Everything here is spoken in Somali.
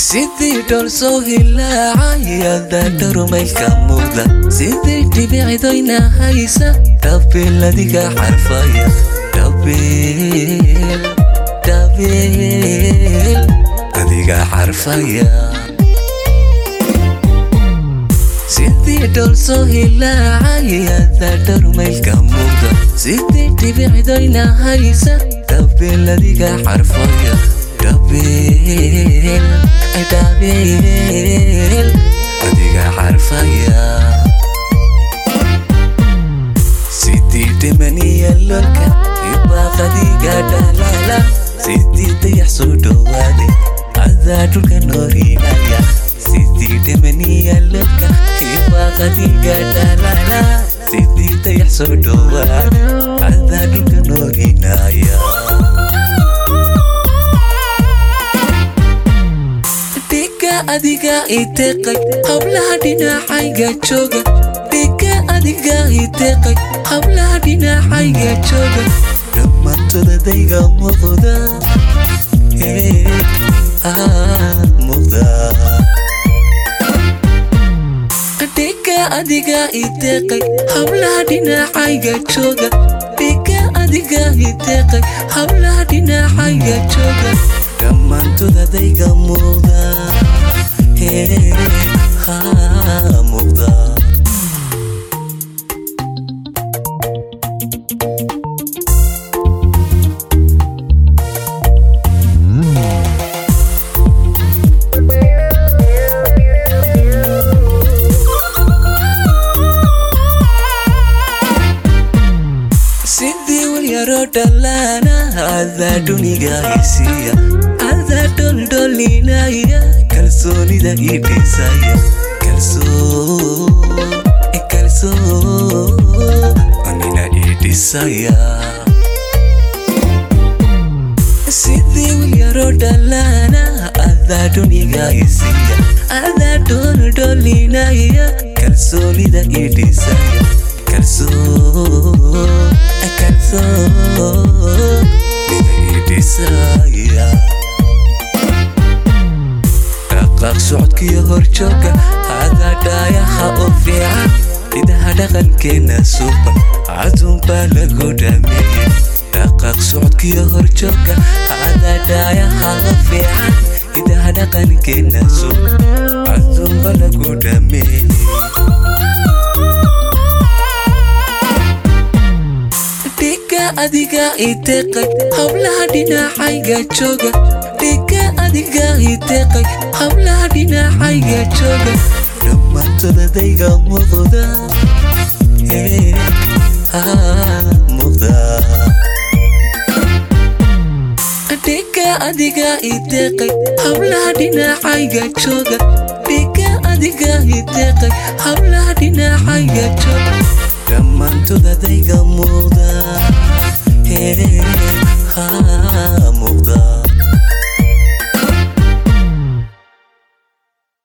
sidii dhol soo hilaacayada dharumaylka muuqda sidii dhibicdoyna haysa dhabil adiga xarfaya dhabil adiga xarfaya sidii dhol soo hilaacayada dharumaylka muuqda sidii dhibicdoyna haysa dhabil adiga xarfaya dhabil adiga xarfaya sidii dhimaniya lolka ibaaqadiga dhalala sidii dayax soo dhowaaday cadaa dhulka noorinaya sidii dhimaniya lolka ibaaqadiga dhalala sidii dayax soo dhowaaday cadaa dhulka noorinaya adiga iteqay hablaha dhinacayga jooga dhiga adiga iteqay hablaha dhinacayga jooga dhammaantooda dayga muuqda dhiga adiga iteqay hablaha dhinacayga jooga dhiga adiga iteqay hablaha dhinacayga jooga dhammaantooda dayga muuqda muuqda sidii walyaro dhalana adaa duniga isiya adaa dholdholinaya kalsoonida ii dhisaya kalsoonina ii dhisaya sidii walyaro dhalana adaa duniga isiya adaa dholdholinaya kalsoonida ii dhisaya kalsoonida ii dhisaya dhaqaaq socodkiyo horjooga hadaa dhaayaha u fiican idaha dhaqankeena suuban caduunbaa lagu dhameeyey dhaqaaq socodkiyo horjooga hadaa dhaayaha u fiican idaha dhaqankeena suuban caduunbaa lagu dhameeyey adiga iteqay hablaha dhinacayga jooga dhiga adiga iteqay hablaha dhinacayga jooga dhammaantooda dayga muuqda dhiga adiga iteqay hablaha dhinacayga jooga dhiga adiga iteqay hablaha dhinacayga jooga dhammaantooda dayga muuqda muuqda